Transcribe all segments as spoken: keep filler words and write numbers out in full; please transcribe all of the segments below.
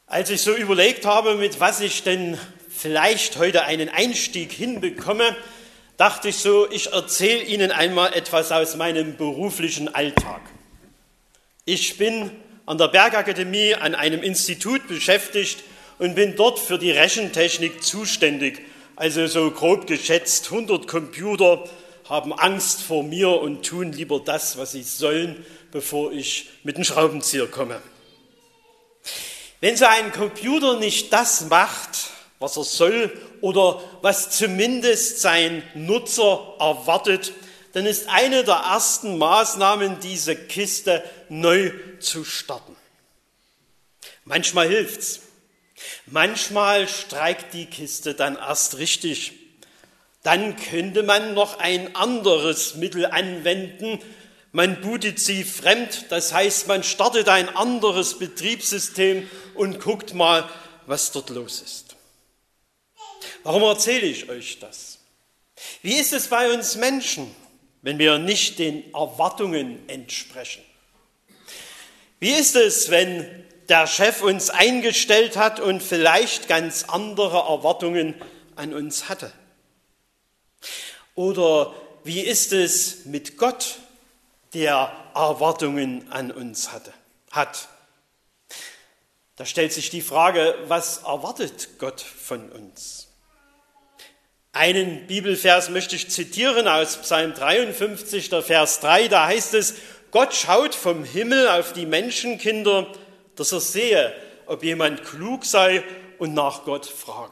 Als ich so überlegt habe, mit was ich denn vielleicht heute einen Einstieg hinbekomme, dachte ich so, ich erzähle Ihnen einmal etwas aus meinem beruflichen Alltag. Ich bin an der Bergakademie an einem Institut beschäftigt und bin dort für die Rechentechnik zuständig. Also so grob geschätzt, hundert Computer haben Angst vor mir und tun lieber das, was sie sollen, bevor ich mit dem Schraubenzieher komme. Wenn so ein Computer nicht das macht, was er soll oder was zumindest sein Nutzer erwartet, dann ist eine der ersten Maßnahmen, diese Kiste neu zu starten. Manchmal hilft's. Manchmal streikt die Kiste dann erst richtig. Dann könnte man noch ein anderes Mittel anwenden. Man bootet sie fremd, das heißt, man startet ein anderes Betriebssystem und guckt mal, was dort los ist. Warum erzähle ich euch das? Wie ist es bei uns Menschen, wenn wir nicht den Erwartungen entsprechen? Wie ist es, wenn der Chef uns eingestellt hat und vielleicht ganz andere Erwartungen an uns hatte? Oder wie ist es mit Gott, der Erwartungen an uns hatte, hat? Da stellt sich die Frage, was erwartet Gott von uns? Einen Bibelvers möchte ich zitieren aus Psalm dreiundfünfzig, der Vers drei, da heißt es: Gott schaut vom Himmel auf die Menschenkinder, dass er sehe, ob jemand klug sei und nach Gott frage.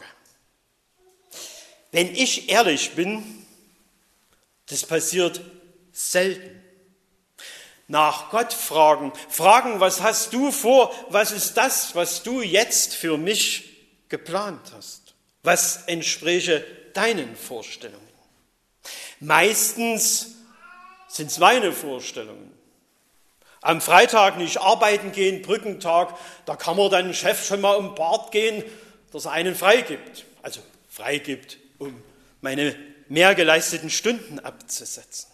Wenn ich ehrlich bin, das passiert selten. Nach Gott fragen, fragen, was hast du vor, was ist das, was du jetzt für mich geplant hast? Was entspräche deinen Vorstellungen? Meistens sind es meine Vorstellungen. Am Freitag nicht arbeiten gehen, Brückentag, da kann man dann dem Chef schon mal um den Bart gehen, dass er einen freigibt. Also freigibt, um meine mehr geleisteten Stunden abzusetzen.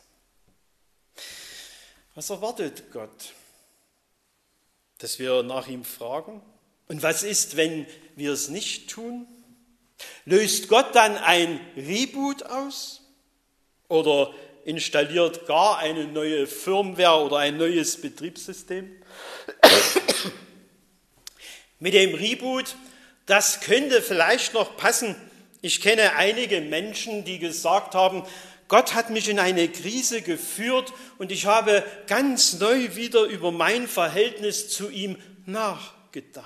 Was erwartet Gott? Dass wir nach ihm fragen? Und was ist, wenn wir es nicht tun? Löst Gott dann ein Reboot aus? Oder installiert gar eine neue Firmware oder ein neues Betriebssystem? Mit dem Reboot, das könnte vielleicht noch passen. Ich kenne einige Menschen, die gesagt haben, Gott hat mich in eine Krise geführt und ich habe ganz neu wieder über mein Verhältnis zu ihm nachgedacht.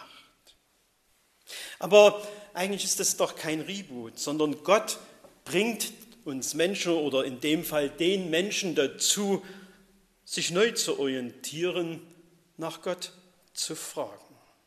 Aber eigentlich ist das doch kein Reboot, sondern Gott bringt uns Menschen oder in dem Fall den Menschen dazu, sich neu zu orientieren, nach Gott zu fragen.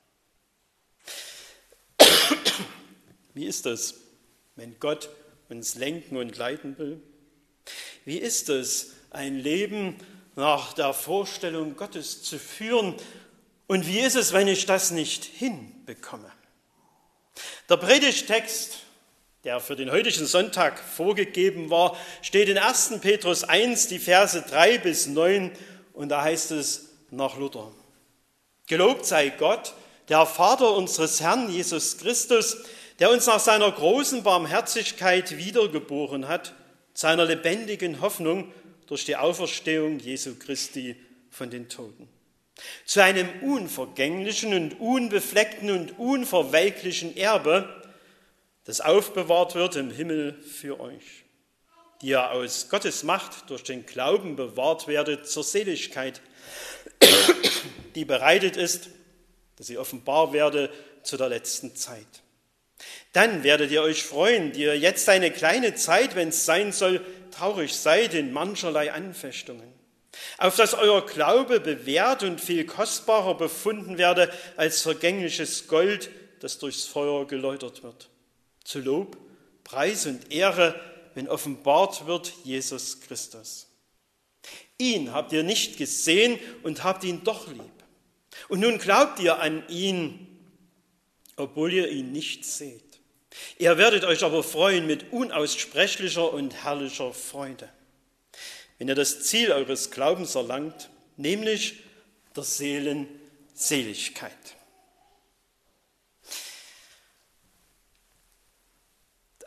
Wie ist das, wenn Gott uns lenken und leiten will? Wie ist es, ein Leben nach der Vorstellung Gottes zu führen? Und wie ist es, wenn ich das nicht hinbekomme? Der Predigtext, der für den heutigen Sonntag vorgegeben war, steht in ersten Petrus eins, die Verse drei bis neun, und da heißt es nach Luther: Gelobt sei Gott, der Vater unseres Herrn Jesus Christus, der uns nach seiner großen Barmherzigkeit wiedergeboren hat, seiner lebendigen Hoffnung durch die Auferstehung Jesu Christi von den Toten, zu einem unvergänglichen und unbefleckten und unverwelklichen Erbe, das aufbewahrt wird im Himmel für euch, die ihr aus Gottes Macht durch den Glauben bewahrt werdet zur Seligkeit, die bereitet ist, dass sie offenbar werde zu der letzten Zeit. Dann werdet ihr euch freuen, die ihr jetzt eine kleine Zeit, wenn es sein soll, traurig seid in mancherlei Anfechtungen, auf dass euer Glaube bewährt und viel kostbarer befunden werde als vergängliches Gold, das durchs Feuer geläutert wird. Zu Lob, Preis und Ehre, wenn offenbart wird Jesus Christus. Ihn habt ihr nicht gesehen und habt ihn doch lieb. Und nun glaubt ihr an ihn, obwohl ihr ihn nicht seht. Ihr werdet euch aber freuen mit unaussprechlicher und herrlicher Freude, wenn ihr das Ziel eures Glaubens erlangt, nämlich der Seelen Seligkeit.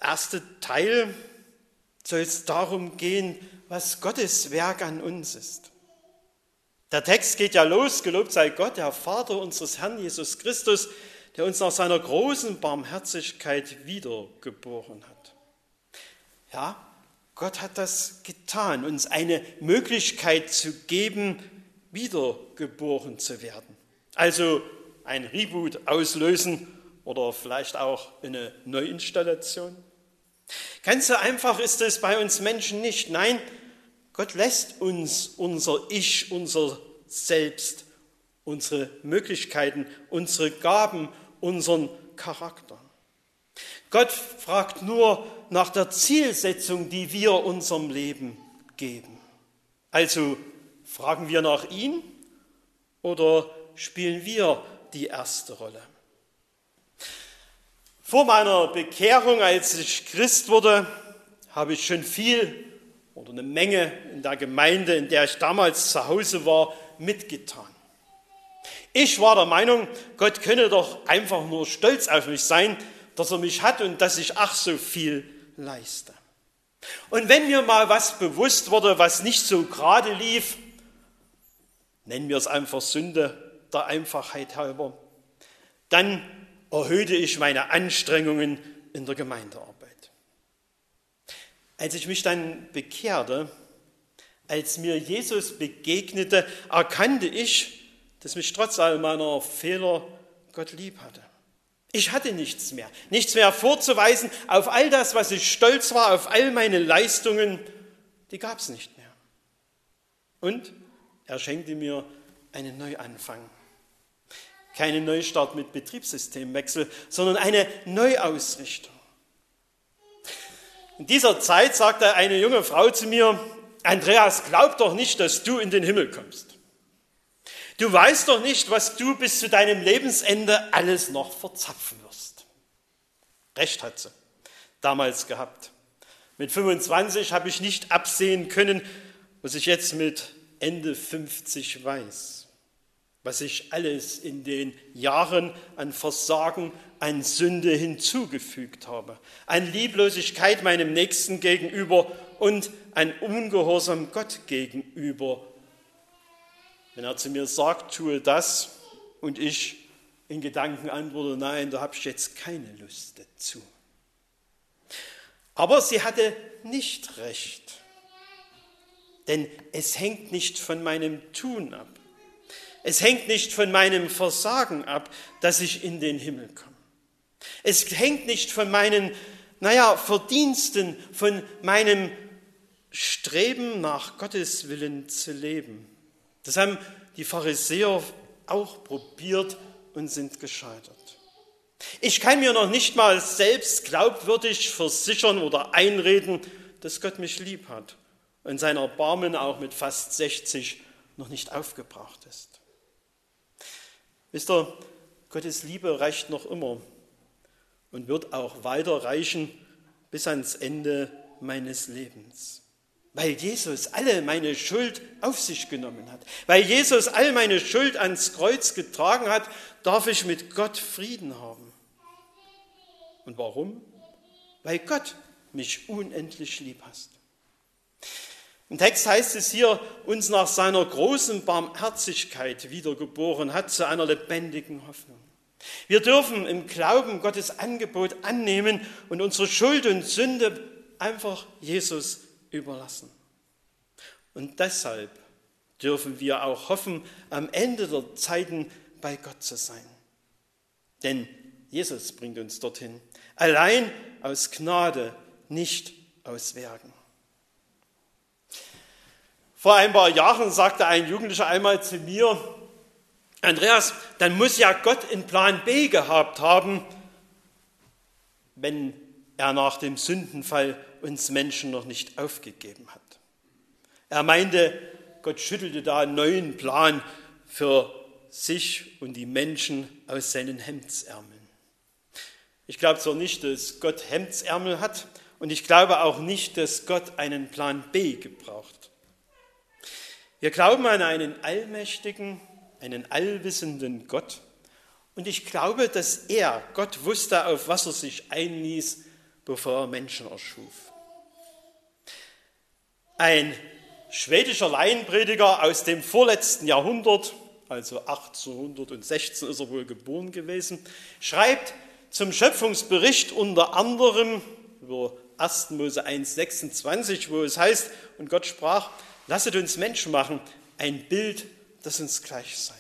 erste Teil soll es darum gehen, was Gottes Werk an uns ist. Der Text geht ja los, gelobt sei Gott, der Vater unseres Herrn Jesus Christus, der uns nach seiner großen Barmherzigkeit wiedergeboren hat. Ja, Gott hat das getan, uns eine Möglichkeit zu geben, wiedergeboren zu werden. Also ein Reboot auslösen oder vielleicht auch eine Neuinstallation. Ganz so einfach ist es bei uns Menschen nicht. Nein, Gott lässt uns unser Ich, unser Selbst, unsere Möglichkeiten, unsere Gaben, unseren Charakter. Gott fragt nur nach der Zielsetzung, die wir unserem Leben geben. Also fragen wir nach ihm oder spielen wir die erste Rolle? Vor meiner Bekehrung, als ich Christ wurde, habe ich schon viel oder eine Menge in der Gemeinde, in der ich damals zu Hause war, mitgetan. Ich war der Meinung, Gott könne doch einfach nur stolz auf mich sein, dass er mich hat und dass ich ach so viel leiste. Und wenn mir mal was bewusst wurde, was nicht so gerade lief, nennen wir es einfach Sünde der Einfachheit halber, dann erhöhte ich meine Anstrengungen in der Gemeindearbeit. Als ich mich dann bekehrte, als mir Jesus begegnete, erkannte ich, dass mich trotz all meiner Fehler Gott lieb hatte. Ich hatte nichts mehr, nichts mehr vorzuweisen. Auf all das, was ich stolz war, auf all meine Leistungen, die gab es nicht mehr. Und er schenkte mir einen Neuanfang. Keinen Neustart mit Betriebssystemwechsel, sondern eine Neuausrichtung. In dieser Zeit sagte eine junge Frau zu mir, Andreas, glaub doch nicht, dass du in den Himmel kommst. Du weißt doch nicht, was du bis zu deinem Lebensende alles noch verzapfen wirst. Recht hat sie damals gehabt. Mit fünfundzwanzig habe ich nicht absehen können, was ich jetzt mit Ende fünfzig weiß. Was ich alles in den Jahren an Versagen, an Sünde hinzugefügt habe. An Lieblosigkeit meinem Nächsten gegenüber und an Ungehorsam Gott gegenüber. Wenn er zu mir sagt, tue das und ich in Gedanken antworte, nein, da habe ich jetzt keine Lust dazu. Aber sie hatte nicht recht, denn es hängt nicht von meinem Tun ab. Es hängt nicht von meinem Versagen ab, dass ich in den Himmel komme. Es hängt nicht von meinen, naja, Verdiensten, von meinem Streben nach Gottes Willen zu leben. Das haben die Pharisäer auch probiert und sind gescheitert. Ich kann mir noch nicht mal selbst glaubwürdig versichern oder einreden, dass Gott mich lieb hat und sein Erbarmen auch mit fast sechzig noch nicht aufgebraucht ist. Wisst ihr, Gottes Liebe reicht noch immer und wird auch weiter reichen bis ans Ende meines Lebens. Weil Jesus alle meine Schuld auf sich genommen hat, weil Jesus all meine Schuld ans Kreuz getragen hat, darf ich mit Gott Frieden haben. Und warum? Weil Gott mich unendlich lieb hat. Im Text heißt es hier, uns nach seiner großen Barmherzigkeit wiedergeboren hat zu einer lebendigen Hoffnung. Wir dürfen im Glauben Gottes Angebot annehmen und unsere Schuld und Sünde einfach Jesus überlassen. Und deshalb dürfen wir auch hoffen, am Ende der Zeiten bei Gott zu sein. Denn Jesus bringt uns dorthin, allein aus Gnade, nicht aus Werken. Vor ein paar Jahren sagte ein Jugendlicher einmal zu mir, Andreas, dann muss ja Gott einen Plan B gehabt haben, wenn er nach dem Sündenfall uns Menschen noch nicht aufgegeben hat. Er meinte, Gott schüttelte da einen neuen Plan für sich und die Menschen aus seinen Hemdsärmeln. Ich glaube zwar nicht, dass Gott Hemdsärmel hat und ich glaube auch nicht, dass Gott einen Plan B gebraucht. Wir glauben an einen allmächtigen, einen allwissenden Gott und ich glaube, dass er, Gott, wusste, auf was er sich einließ, bevor er Menschen erschuf. Ein schwedischer Laienprediger aus dem vorletzten Jahrhundert, also achtzehnhundertsechzehn ist er wohl geboren gewesen, schreibt zum Schöpfungsbericht unter anderem über erster Mose eins sechsundzwanzig, wo es heißt, und Gott sprach, lasset uns Menschen machen, ein Bild, das uns gleich sei.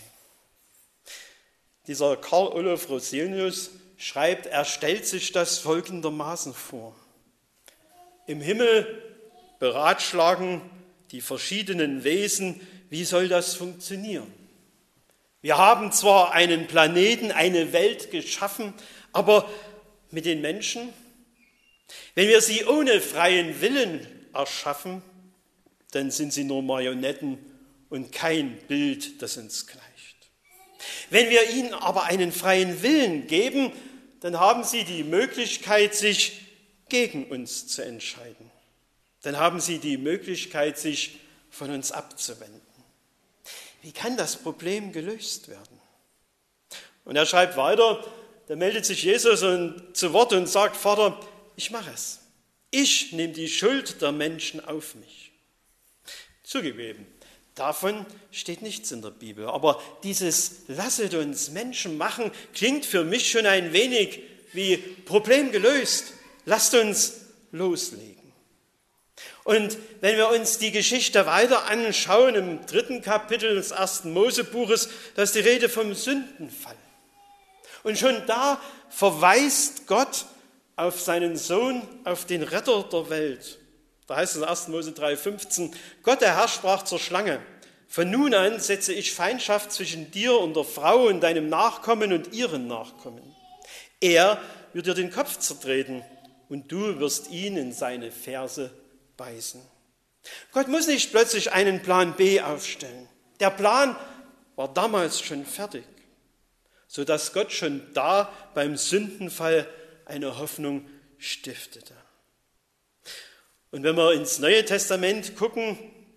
Dieser Karl Olof Rosenius schreibt, er stellt sich das folgendermaßen vor. Im Himmel beratschlagen die verschiedenen Wesen, wie soll das funktionieren? Wir haben zwar einen Planeten, eine Welt geschaffen, aber mit den Menschen, wenn wir sie ohne freien Willen erschaffen, dann sind sie nur Marionetten und kein Bild, das uns gleicht. Wenn wir ihnen aber einen freien Willen geben, dann haben sie die Möglichkeit, sich gegen uns zu entscheiden. Dann haben sie die Möglichkeit, sich von uns abzuwenden. Wie kann das Problem gelöst werden? Und er schreibt weiter, da meldet sich Jesus und, zu Wort und sagt, Vater, ich mache es. Ich nehme die Schuld der Menschen auf mich. Zugegeben, davon steht nichts in der Bibel. Aber dieses Lasset uns Menschen machen klingt für mich schon ein wenig wie Problem gelöst. Lasst uns loslegen. Und wenn wir uns die Geschichte weiter anschauen, im dritten Kapitel des ersten Mosebuches, da ist die Rede vom Sündenfall. Und schon da verweist Gott auf seinen Sohn, auf den Retter der Welt. Da heißt es in erster Mose drei fünfzehn, Gott der Herr sprach zur Schlange, von nun an setze ich Feindschaft zwischen dir und der Frau und deinem Nachkommen und ihren Nachkommen. Er wird dir den Kopf zertreten und du wirst ihn in seine Ferse beißen. Gott muss nicht plötzlich einen Plan B aufstellen. Der Plan war damals schon fertig, sodass Gott schon da beim Sündenfall eine Hoffnung stiftete. Und wenn wir ins Neue Testament gucken,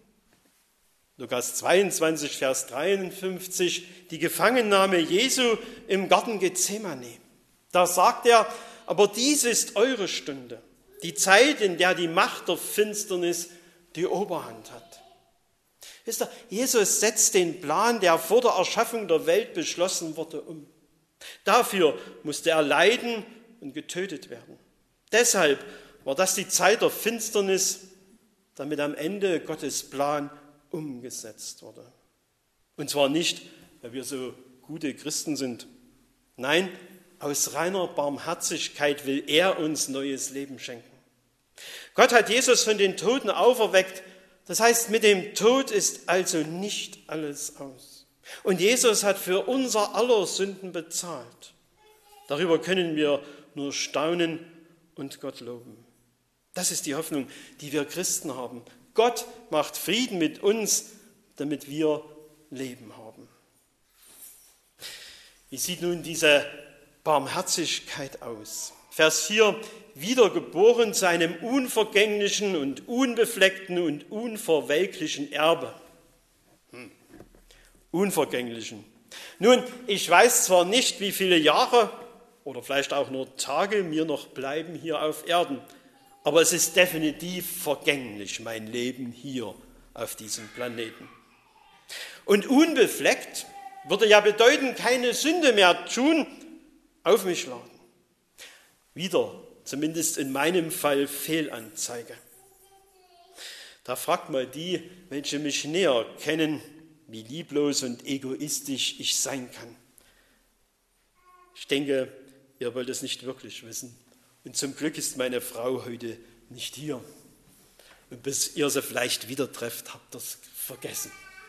Lukas zweiundzwanzig, Vers dreiundfünfzig, die Gefangennahme Jesu im Garten Gethsemane. Da sagt er, aber dies ist eure Stunde, die Zeit, in der die Macht der Finsternis die Oberhand hat. Wisst ihr, Jesus setzt den Plan, der vor der Erschaffung der Welt beschlossen wurde, um. Dafür musste er leiden und getötet werden. Deshalb war das die Zeit der Finsternis, damit am Ende Gottes Plan umgesetzt wurde. Und zwar nicht, weil wir so gute Christen sind. Nein, aus reiner Barmherzigkeit will er uns neues Leben schenken. Gott hat Jesus von den Toten auferweckt. Das heißt, mit dem Tod ist also nicht alles aus. Und Jesus hat für unser aller Sünden bezahlt. Darüber können wir nur staunen und Gott loben. Das ist die Hoffnung, die wir Christen haben. Gott macht Frieden mit uns, damit wir Leben haben. Wie sieht nun diese Barmherzigkeit aus? Vers vier, wiedergeboren zu einem unvergänglichen und unbefleckten und unverwelklichen Erbe. Hm. Unvergänglichen. Nun, ich weiß zwar nicht, wie viele Jahre oder vielleicht auch nur Tage mir noch bleiben hier auf Erden, aber es ist definitiv vergänglich, mein Leben hier auf diesem Planeten. Und unbefleckt würde ja bedeuten, keine Sünde mehr tun, auf mich laden. Wieder, zumindest in meinem Fall, Fehlanzeige. Da fragt mal die, welche mich näher kennen, wie lieblos und egoistisch ich sein kann. Ich denke, ihr wollt es nicht wirklich wissen. Und zum Glück ist meine Frau heute nicht hier. Und bis ihr sie vielleicht wieder trefft, habt ihr es vergessen.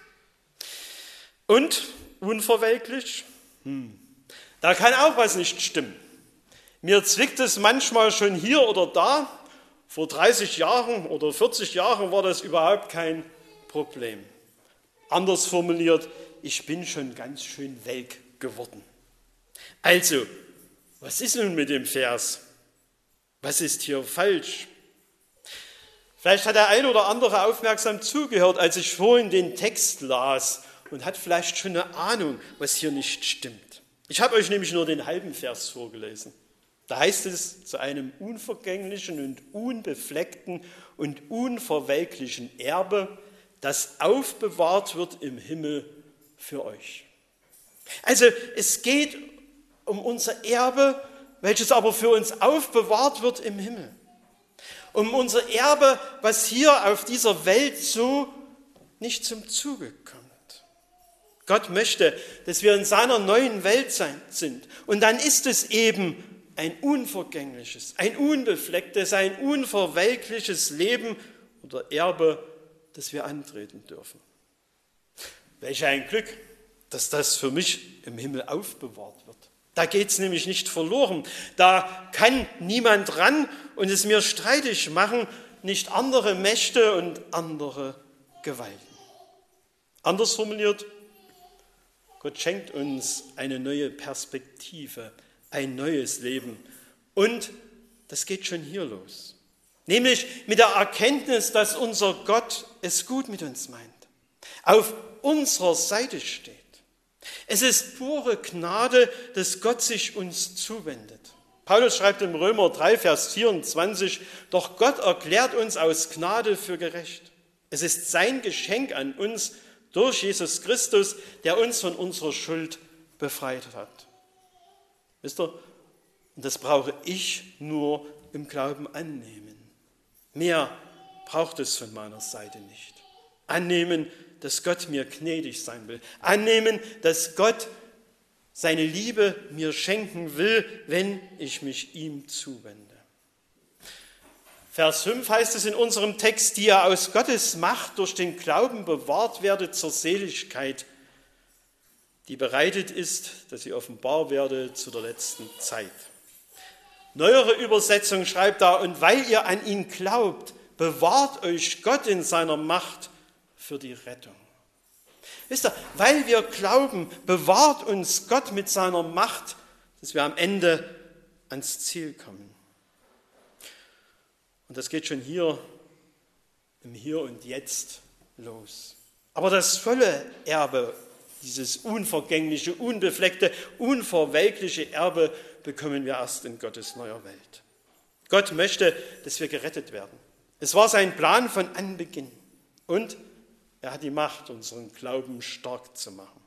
Und unverwelklich? Hm. Da kann auch was nicht stimmen. Mir zwickt es manchmal schon hier oder da. Vor dreißig Jahren oder vierzig Jahren war das überhaupt kein Problem. Anders formuliert, ich bin schon ganz schön welk geworden. Also, was ist nun mit dem Vers? Was ist hier falsch? Vielleicht hat der ein oder andere aufmerksam zugehört, als ich vorhin den Text las und hat vielleicht schon eine Ahnung, was hier nicht stimmt. Ich habe euch nämlich nur den halben Vers vorgelesen. Da heißt es, zu einem unvergänglichen und unbefleckten und unverwelklichen Erbe, das aufbewahrt wird im Himmel für euch. Also es geht um unser Erbe, welches aber für uns aufbewahrt wird im Himmel. Um unser Erbe, was hier auf dieser Welt so nicht zum Zuge kommt. Gott möchte, dass wir in seiner neuen Welt sein, sind. Und dann ist es eben ein unvergängliches, ein unbeflecktes, ein unverwelkliches Leben oder Erbe, das wir antreten dürfen. Welch ein Glück, dass das für mich im Himmel aufbewahrt wird. Da geht es nämlich nicht verloren. Da kann niemand ran und es mir streitig machen, nicht andere Mächte und andere Gewalten. Anders formuliert, Gott schenkt uns eine neue Perspektive, ein neues Leben. Und das geht schon hier los. Nämlich mit der Erkenntnis, dass unser Gott es gut mit uns meint, auf unserer Seite steht. Es ist pure Gnade, dass Gott sich uns zuwendet. Paulus schreibt im Römer drei, Vers vierundzwanzig, doch Gott erklärt uns aus Gnade für gerecht. Es ist sein Geschenk an uns durch Jesus Christus, der uns von unserer Schuld befreit hat. Wisst ihr, und das brauche ich nur im Glauben annehmen. Mehr braucht es von meiner Seite nicht. Annehmen, dass Gott mir gnädig sein will. Annehmen, dass Gott seine Liebe mir schenken will, wenn ich mich ihm zuwende. Vers fünf heißt es in unserem Text, die ihr aus Gottes Macht durch den Glauben bewahrt werdet zur Seligkeit, die bereitet ist, dass sie offenbar werde zu der letzten Zeit. Neuere Übersetzung schreibt da, und weil ihr an ihn glaubt, bewahrt euch Gott in seiner Macht für die Rettung. Wisst ihr, weil wir glauben, bewahrt uns Gott mit seiner Macht, dass wir am Ende ans Ziel kommen. Und das geht schon hier, im Hier und Jetzt los. Aber das volle Erbe, dieses unvergängliche, unbefleckte, unverwelkliche Erbe bekommen wir erst in Gottes neuer Welt. Gott möchte, dass wir gerettet werden. Es war sein Plan von Anbeginn. Und er hat die Macht, unseren Glauben stark zu machen.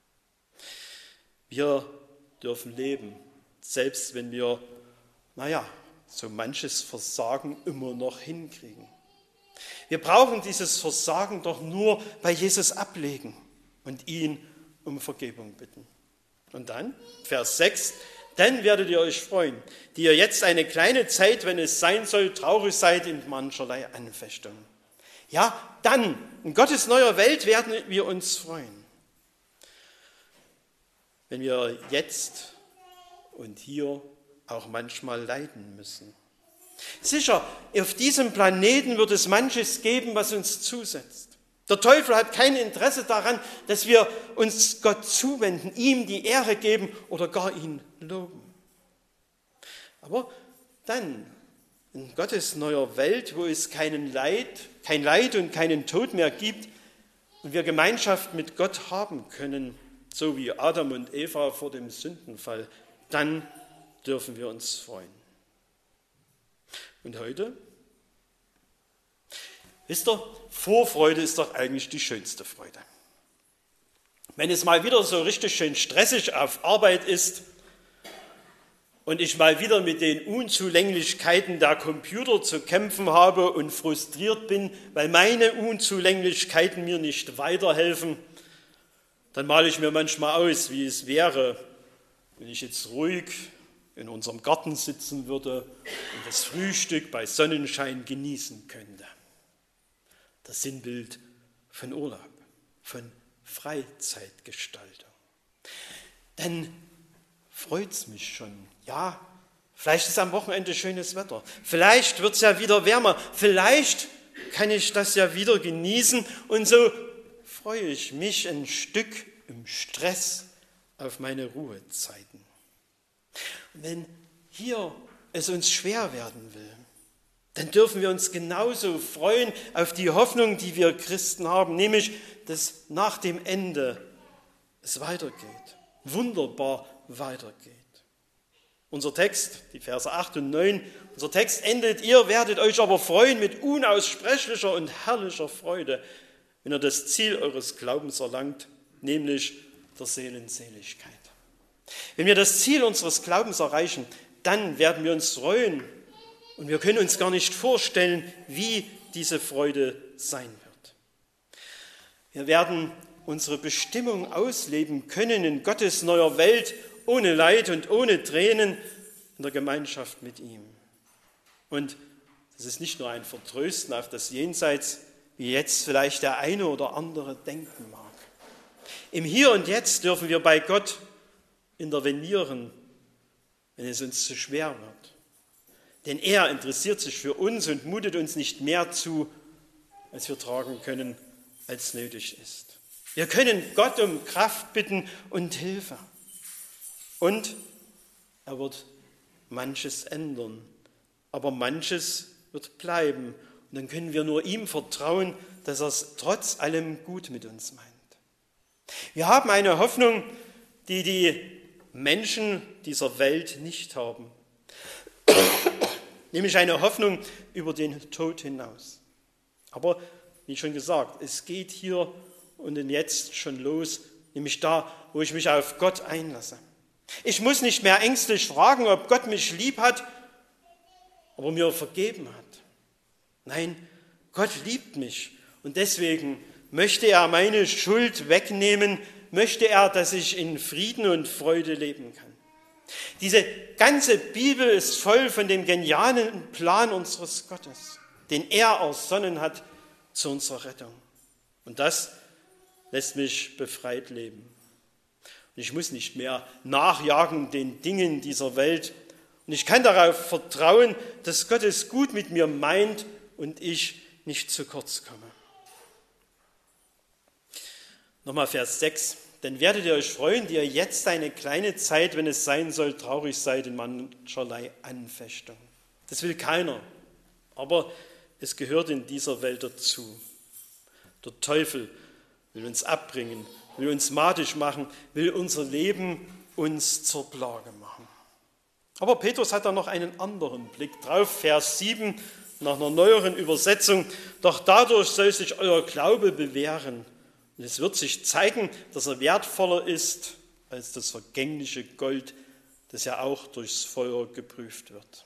Wir dürfen leben, selbst wenn wir, naja, so manches Versagen immer noch hinkriegen. Wir brauchen dieses Versagen doch nur bei Jesus ablegen und ihn um Vergebung bitten. Und dann, Vers sechs, dann werdet ihr euch freuen, die ihr jetzt eine kleine Zeit, wenn es sein soll, traurig seid in mancherlei Anfechtung. Ja, dann, in Gottes neuer Welt werden wir uns freuen. Wenn wir jetzt und hier auch manchmal leiden müssen. Sicher, auf diesem Planeten wird es manches geben, was uns zusetzt. Der Teufel hat kein Interesse daran, dass wir uns Gott zuwenden, ihm die Ehre geben oder gar ihn loben. Aber dann, in Gottes neuer Welt, wo es keinen Leid, kein Leid und keinen Tod mehr gibt und wir Gemeinschaft mit Gott haben können, so wie Adam und Eva vor dem Sündenfall, dann dürfen wir uns freuen. Und heute? Wisst ihr, Vorfreude ist doch eigentlich die schönste Freude. Wenn es mal wieder so richtig schön stressig auf Arbeit ist und ich mal wieder mit den Unzulänglichkeiten der Computer zu kämpfen habe und frustriert bin, weil meine Unzulänglichkeiten mir nicht weiterhelfen, dann male ich mir manchmal aus, wie es wäre, wenn ich jetzt ruhig in unserem Garten sitzen würde und das Frühstück bei Sonnenschein genießen könnte. Das Sinnbild von Urlaub, von Freizeitgestaltung. Dann freut es mich schon. Ja, vielleicht ist am Wochenende schönes Wetter. Vielleicht wird es ja wieder wärmer. Vielleicht kann ich das ja wieder genießen. Und so freue ich mich ein Stück im Stress auf meine Ruhezeiten. Und wenn hier es uns schwer werden will, dann dürfen wir uns genauso freuen auf die Hoffnung, die wir Christen haben, nämlich, dass nach dem Ende es weitergeht, wunderbar weitergeht. Unser Text, die Verse acht und neun, unser Text endet: Ihr werdet euch aber freuen mit unaussprechlicher und herrlicher Freude, wenn ihr das Ziel eures Glaubens erlangt, nämlich der Seelenseligkeit. Wenn wir das Ziel unseres Glaubens erreichen, dann werden wir uns freuen und wir können uns gar nicht vorstellen, wie diese Freude sein wird. Wir werden unsere Bestimmung ausleben können in Gottes neuer Welt, ohne Leid und ohne Tränen, in der Gemeinschaft mit ihm. Und das ist nicht nur ein Vertrösten auf das Jenseits, wie jetzt vielleicht der eine oder andere denken mag. Im Hier und Jetzt dürfen wir bei Gott intervenieren, wenn es uns zu schwer wird. Denn er interessiert sich für uns und mutet uns nicht mehr zu, als wir tragen können, als nötig ist. Wir können Gott um Kraft bitten und Hilfe. Und er wird manches ändern, aber manches wird bleiben. Und dann können wir nur ihm vertrauen, dass er es trotz allem gut mit uns meint. Wir haben eine Hoffnung, die die Menschen dieser Welt nicht haben. Nämlich eine Hoffnung über den Tod hinaus. Aber, wie schon gesagt, es geht hier und jetzt schon los, nämlich da, wo ich mich auf Gott einlasse. Ich muss nicht mehr ängstlich fragen, ob Gott mich lieb hat, ob er mir vergeben hat. Nein, Gott liebt mich und deswegen möchte er meine Schuld wegnehmen, möchte er, dass ich in Frieden und Freude leben kann. Diese ganze Bibel ist voll von dem genialen Plan unseres Gottes, den er ersonnen hat zu unserer Rettung. Und das lässt mich befreit leben. Und ich muss nicht mehr nachjagen den Dingen dieser Welt. Und ich kann darauf vertrauen, dass Gott es gut mit mir meint und ich nicht zu kurz komme. Nochmal Vers sechs. Dann werdet ihr euch freuen, die ihr jetzt eine kleine Zeit, wenn es sein soll, traurig seid in mancherlei Anfechtung. Das will keiner, aber es gehört in dieser Welt dazu. Der Teufel will uns abbringen, will uns madig machen, will unser Leben uns zur Plage machen. Aber Petrus hat da noch einen anderen Blick drauf. Vers sieben, nach einer neueren Übersetzung. Doch dadurch soll sich euer Glaube bewähren. Und es wird sich zeigen, dass er wertvoller ist als das vergängliche Gold, das ja auch durchs Feuer geprüft wird.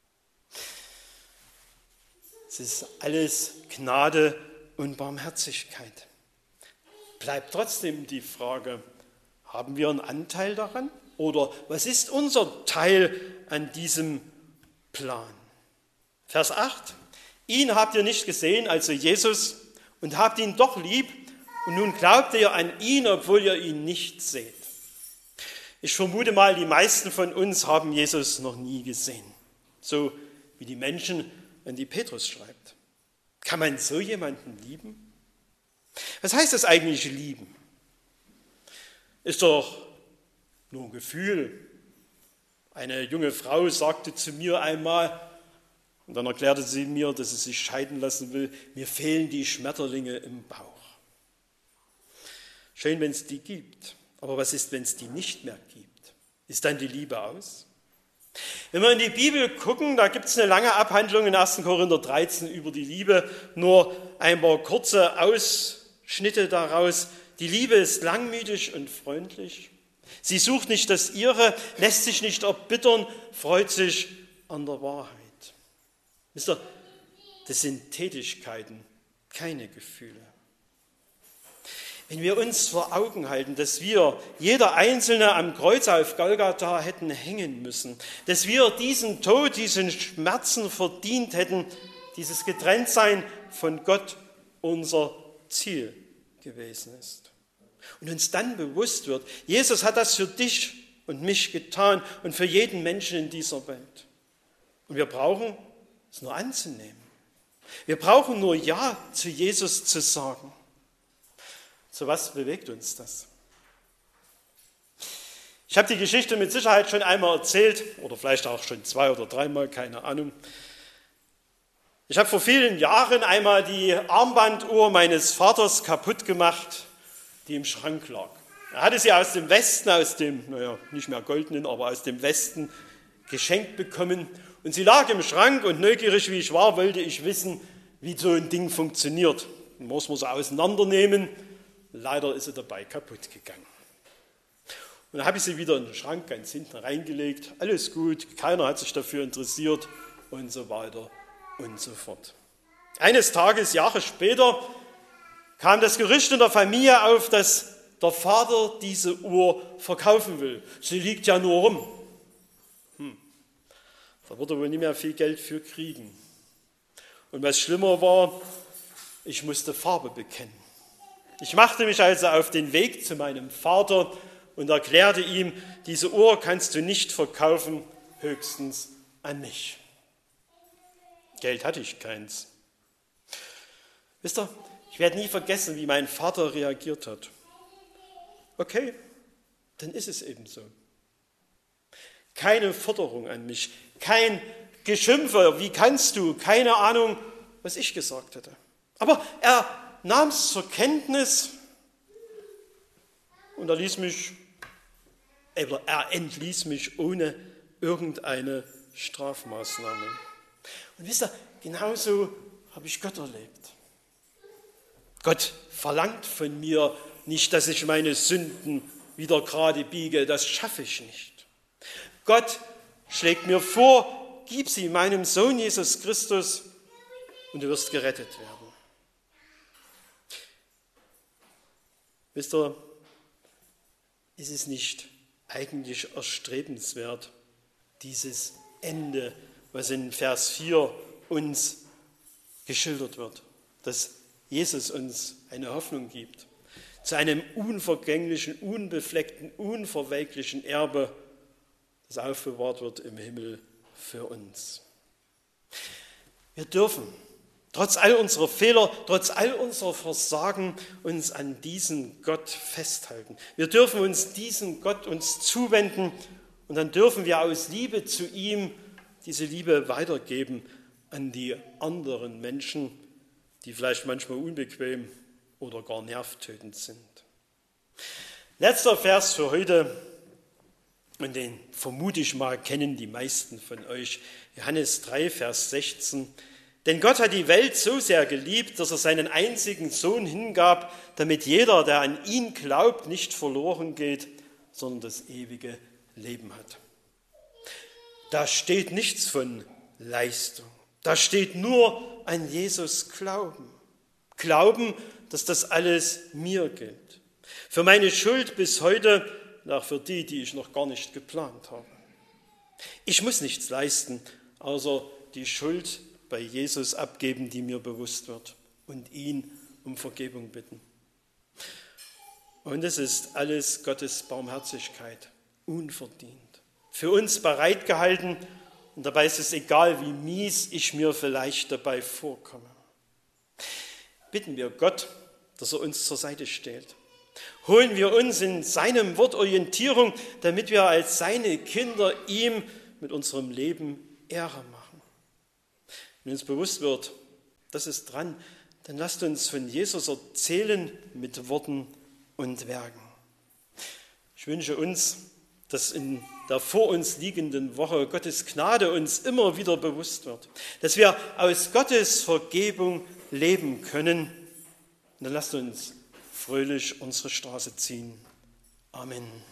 Es ist alles Gnade und Barmherzigkeit. Bleibt trotzdem die Frage, haben wir einen Anteil daran? Oder was ist unser Teil an diesem Plan? Vers acht. Ihn habt ihr nicht gesehen, also Jesus, und habt ihn doch lieb. Und nun glaubt ihr an ihn, obwohl ihr ihn nicht seht. Ich vermute mal, die meisten von uns haben Jesus noch nie gesehen. So wie die Menschen, an die Petrus schreibt. Kann man so jemanden lieben? Was heißt das eigentlich lieben? Ist doch nur ein Gefühl. Eine junge Frau sagte zu mir einmal, und dann erklärte sie mir, dass sie sich scheiden lassen will, mir fehlen die Schmetterlinge im Bauch. Schön, wenn es die gibt. Aber was ist, wenn es die nicht mehr gibt? Ist dann die Liebe aus? Wenn wir in die Bibel gucken, da gibt es eine lange Abhandlung in ersten Korinther dreizehn über die Liebe. Nur ein paar kurze Ausschnitte daraus. Die Liebe ist langmütig und freundlich. Sie sucht nicht das Ihre, lässt sich nicht erbittern, freut sich an der Wahrheit. Wisst ihr, das sind Tätigkeiten, keine Gefühle. Wenn wir uns vor Augen halten, dass wir, jeder Einzelne am Kreuz auf Golgatha hätten hängen müssen, dass wir diesen Tod, diesen Schmerzen verdient hätten, dieses Getrenntsein von Gott unser Ziel gewesen ist. Und uns dann bewusst wird, Jesus hat das für dich und mich getan und für jeden Menschen in dieser Welt. Und wir brauchen es nur anzunehmen. Wir brauchen nur Ja zu Jesus zu sagen. Zu was bewegt uns das? Ich habe die Geschichte mit Sicherheit schon einmal erzählt oder vielleicht auch schon zwei oder dreimal, keine Ahnung. Ich habe vor vielen Jahren einmal die Armbanduhr meines Vaters kaputt gemacht, die im Schrank lag. Er hatte sie aus dem Westen, aus dem, naja, nicht mehr goldenen, aber aus dem Westen geschenkt bekommen. Und sie lag im Schrank und neugierig wie ich war, wollte ich wissen, wie so ein Ding funktioniert. Dann muss man sie auseinandernehmen. Leider ist sie dabei kaputt gegangen. Und dann habe ich sie wieder in den Schrank ganz hinten reingelegt. Alles gut, keiner hat sich dafür interessiert und so weiter und so fort. Eines Tages, Jahre später, kam das Gerücht in der Familie auf, dass der Vater diese Uhr verkaufen will. Sie liegt ja nur rum. Hm. Da wird er wohl nicht mehr viel Geld für kriegen. Und was schlimmer war, ich musste Farbe bekennen. Ich machte mich also auf den Weg zu meinem Vater und erklärte ihm, diese Uhr kannst du nicht verkaufen, höchstens an mich. Geld hatte ich keins. Wisst ihr, ich werde nie vergessen, wie mein Vater reagiert hat. Okay, dann ist es eben so. Keine Forderung an mich, kein Geschimpfe, wie kannst du, keine Ahnung, was ich gesagt hätte. Aber er nahm es zur Kenntnis und er ließ mich, er entließ mich ohne irgendeine Strafmaßnahme. Und wisst ihr, genauso habe ich Gott erlebt. Gott verlangt von mir nicht, dass ich meine Sünden wieder gerade biege, das schaffe ich nicht. Gott schlägt mir vor, gib sie meinem Sohn Jesus Christus und du wirst gerettet werden. Wisst ihr, ist es nicht eigentlich erstrebenswert, dieses Ende, was in Vers vier uns geschildert wird, dass Jesus uns eine Hoffnung gibt, zu einem unvergänglichen, unbefleckten, unverwelklichen Erbe, das aufbewahrt wird im Himmel für uns. Wir dürfen, trotz all unserer Fehler, trotz all unserer Versagen, uns an diesen Gott festhalten. Wir dürfen uns diesen Gott uns zuwenden und dann dürfen wir aus Liebe zu ihm diese Liebe weitergeben an die anderen Menschen, die vielleicht manchmal unbequem oder gar nervtötend sind. Letzter Vers für heute, und den vermute ich mal, kennen die meisten von euch. Johannes drei, Vers sechzehn. Denn Gott hat die Welt so sehr geliebt, dass er seinen einzigen Sohn hingab, damit jeder, der an ihn glaubt, nicht verloren geht, sondern das ewige Leben hat. Da steht nichts von Leistung. Da steht nur an Jesus Glauben. Glauben, dass das alles mir gilt. Für meine Schuld bis heute, und auch für die, die ich noch gar nicht geplant habe. Ich muss nichts leisten, außer die Schuld bei Jesus abgeben, die mir bewusst wird, und ihn um Vergebung bitten. Und es ist alles Gottes Barmherzigkeit, unverdient, für uns bereitgehalten, und dabei ist es egal, wie mies ich mir vielleicht dabei vorkomme. Bitten wir Gott, dass er uns zur Seite steht. Holen wir uns in seinem Wort Orientierung, damit wir als seine Kinder ihm mit unserem Leben Ehre machen. Wenn uns bewusst wird, das ist dran, dann lasst uns von Jesus erzählen mit Worten und Werken. Ich wünsche uns, dass in der vor uns liegenden Woche Gottes Gnade uns immer wieder bewusst wird, dass wir aus Gottes Vergebung leben können. Und dann lasst uns fröhlich unsere Straße ziehen. Amen.